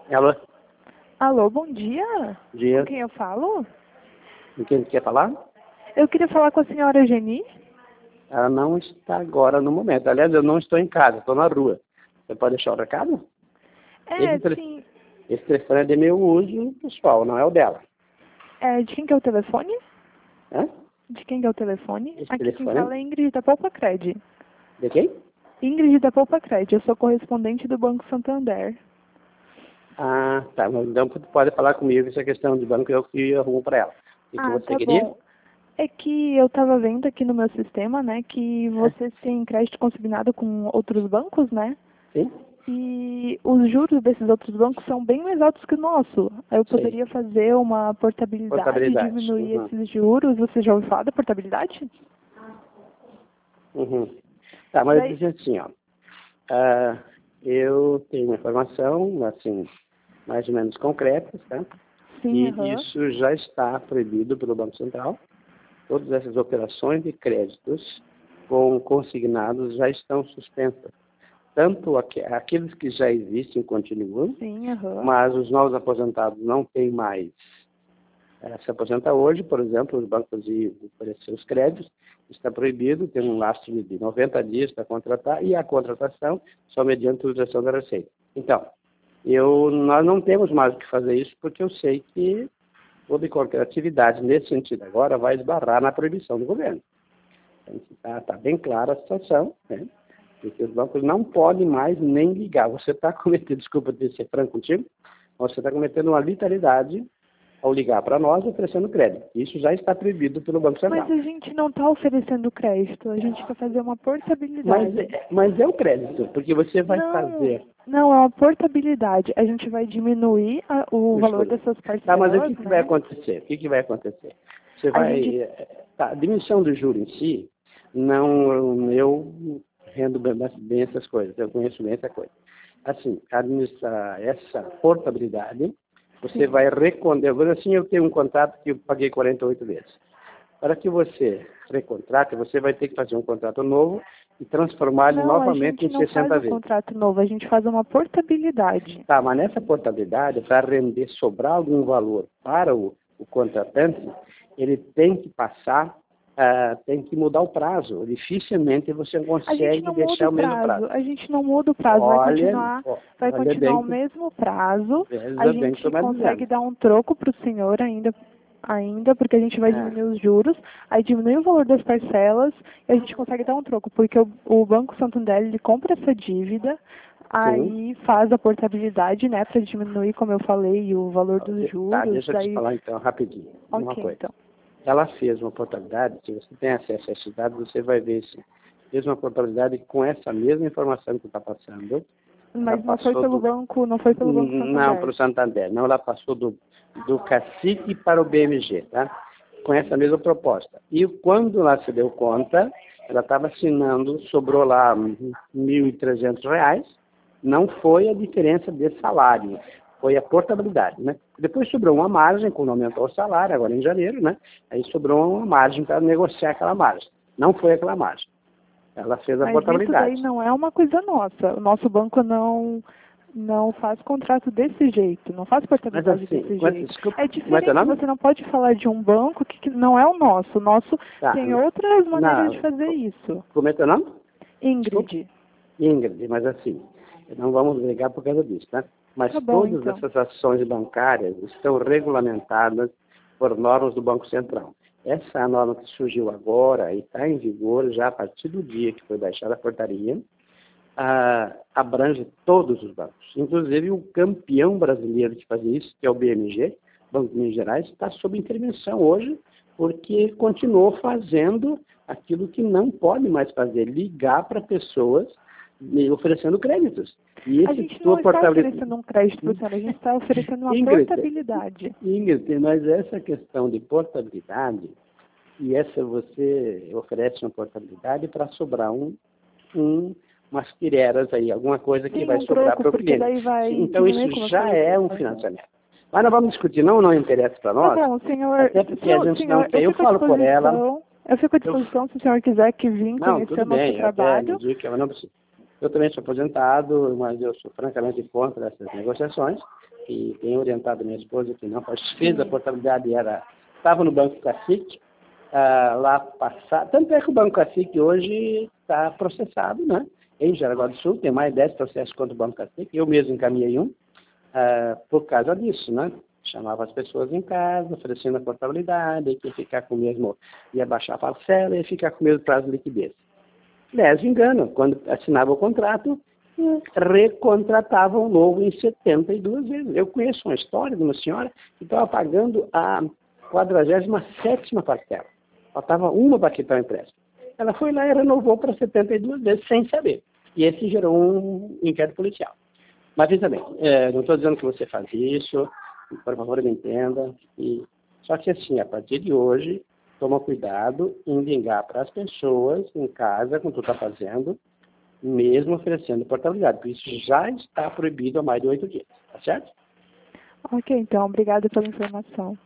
Alô, Alô, bom dia. dia. Com quem eu falo? Com quem quer falar? Eu queria falar com a senhora Geni. Ela não está agora no momento. Aliás, eu não estou em casa, estou na rua. Você pode deixar o recado? Sim. Esse telefone é de meu uso pessoal, não é o dela. De quem que é o telefone? Hã? De quem que é o telefone? Esse Aqui quem telefone fala é Ingrid da Poupa Cred. de quem? Ingrid da Poupa Cred, eu sou correspondente do Banco Santander. Ah, tá. Mas então tu pode falar comigo essa questão de banco, eu que arrumo para ela. O que você Tá queria? bom. É que eu estava vendo aqui no meu sistema, né, que vocês têm crédito consignado com outros bancos, né? Sim? E os juros desses outros bancos são bem mais altos que o nosso. Eu Sim. poderia fazer uma portabilidade, Portabilidade. diminuir Uhum. esses juros. Você já ouviu falar da portabilidade? Uhum. Tá, mas Daí, diz assim, ó. Eu tenho uma informação, assim, mais ou menos concreta, tá? sim, E isso já está proibido pelo Banco Central. Todas essas operações de créditos com consignados já estão suspensas. Tanto aqueles que já existem continuam, sim, mas os novos aposentados não têm mais se aposentar hoje, por exemplo, os bancos de oferecer os créditos, está proibido, tem um lastro de 90 dias para contratar, e a contratação só mediante utilização da receita. Então, nós não temos mais o que fazer isso, porque eu sei que toda e qualquer atividade nesse sentido agora vai esbarrar na proibição do governo. Então, tá bem clara a situação, né? Porque os bancos não podem mais nem ligar. Você está cometendo, desculpa de ser franco contigo, mas você está cometendo uma literalidade ao ligar para nós oferecendo crédito. Isso já está proibido pelo Banco Central. mas a gente não está oferecendo crédito, a gente quer fazer uma portabilidade. Mas é o crédito, porque você vai fazer... Não, é uma portabilidade. A gente vai diminuir o valor dessas parcelas, Tá, mas o que né? vai acontecer? O que vai acontecer? Você vai... Tá, a diminuição do juro em si, não, eu rendo bem essas coisas, eu conheço bem essa coisa. Assim, administrar essa portabilidade, você vai recondar. Assim, eu tenho um contrato que eu paguei 48 vezes. Para que você recontrate, você vai ter que fazer um contrato novo e transformar ele novamente em 60 vezes. Não, a gente não faz um contrato novo, a gente faz uma portabilidade. Tá, mas nessa portabilidade, para render, sobrar algum valor para o contratante, ele tem que passar, tem que mudar o prazo. Dificilmente você consegue deixar o mesmo prazo. A gente não muda o prazo, vai continuar o mesmo prazo. A gente consegue dar um troco para o senhor ainda, porque a gente vai diminuir os juros, aí diminui o valor das parcelas e a gente consegue dar um troco, porque o Banco Santander, ele compra essa dívida, aí faz a portabilidade, né, para diminuir, como eu falei, o valor dos juros. Tá, deixa eu te falar então, rapidinho, uma coisa. Então. Ela fez uma portabilidade, se você tem acesso a esses dados, você vai ver se fez uma portabilidade com essa mesma informação que está passando. Mas não foi pelo banco, não foi pelo Banco Santander. Não, para o Santander. Não, ela passou do Cacique para o BMG, tá? Com essa mesma proposta. E quando ela se deu conta, ela estava assinando, sobrou lá R$ 1.300, não foi a diferença de salário, foi a portabilidade, né? Depois sobrou uma margem, quando aumentou o salário, agora em janeiro, né? Aí sobrou uma margem para negociar aquela margem. Não foi aquela margem. Ela fez a portabilidade. Mas isso daí não é uma coisa nossa. O nosso banco não faz contrato desse jeito, não faz portabilidade desse jeito. Desculpa, é diferente, você não pode falar de um banco que não é o nosso. O nosso tem outras maneiras de fazer isso. Como é teu nome? Ingrid. Ingrid, mas assim, não vamos brigar por causa disso, tá? Mas todas essas ações bancárias estão regulamentadas por normas do Banco Central. Essa é a norma que surgiu agora e está em vigor já a partir do dia que foi baixada a portaria, abrange todos os bancos. Inclusive o campeão brasileiro de fazer isso, que é o BMG, Banco de Minas Gerais, está sob intervenção hoje, porque continuou fazendo aquilo que não pode mais fazer, ligar para pessoas oferecendo créditos. E a gente não está oferecendo um crédito para o senhor, a gente está oferecendo uma portabilidade. Ingrid, mas essa questão de portabilidade, e essa você oferece uma portabilidade para sobrar umas pireras aí, alguma coisa que vai sobrar para o cliente. Então isso já é um financiamento. Mas não vamos discutir, não interessa para nós. Tá bom, senhor. Até porque a gente não quer, eu falo por ela. Eu fico à disposição se o senhor quiser que vir conhecer o nosso trabalho. Eu também sou aposentado, mas eu sou francamente contra essas negociações. que tem orientado minha esposa que não fez a portabilidade, estava no Banco Cacique, lá passado. Tanto é que o Banco Cacique hoje está processado, né? Em Jaraguá do Sul, tem mais 10 processos contra o Banco Cacique. Eu mesmo encaminhei um por causa disso, né? Chamava as pessoas em casa, oferecendo a portabilidade, que ia ficar com o mesmo, ia baixar a parcela, ia ficar com o mesmo prazo de liquidez. Lese engano, quando assinava o contrato, recontratavam novo em 72 vezes. Eu conheço uma história de uma senhora que estava pagando a 47ª parcela. Faltava uma para quitar o empréstimo. Ela foi lá e renovou para 72 vezes sem saber. E esse gerou um inquérito policial. Mas veja bem, não estou dizendo que você faz isso, por favor me entenda. Só que assim, a partir de hoje, toma cuidado em ligar para as pessoas em casa, como tu está fazendo, mesmo oferecendo portabilidade, porque isso já está proibido há mais de 8 dias, tá certo? Ok, então, obrigada pela informação.